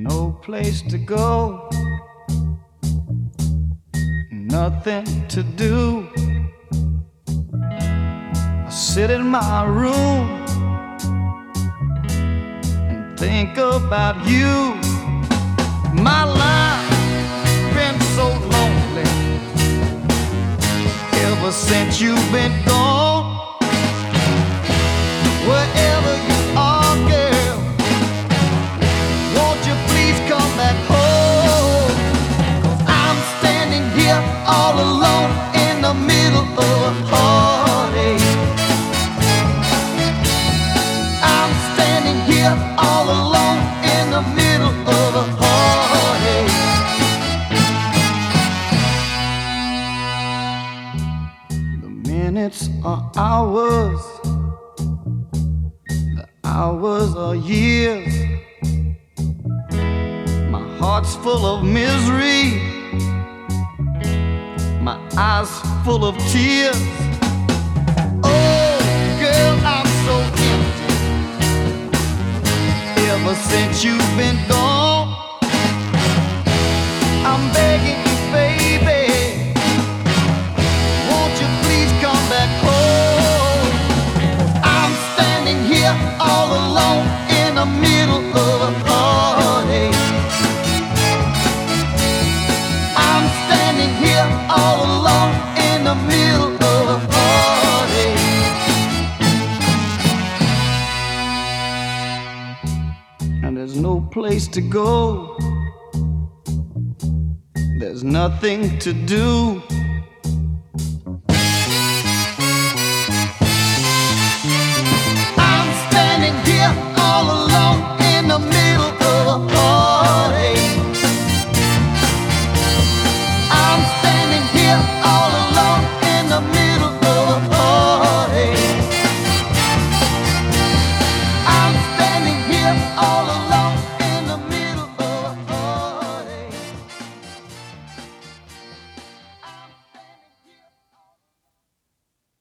no place to go, nothing to do. I sit in my room and think about you. My life's been so lonely ever since you've been gone. Wherever you are, girl, won't you please come back home? 'Cause I'm standing here all alone in the middle of a heartache. I'm standing here all alone in the middle of a heartache. The minutes are hours, hours or years. My heart's full of misery, my eyes full of tears. Oh, girl, I'm so empty ever since you've been gone. I'm begging you, baby, won't you please come back home? I'm standing here all alone in the middle of a heartache. I'm standing here all alone in the middle of a heartache. And there's no place to go, there's nothing to do.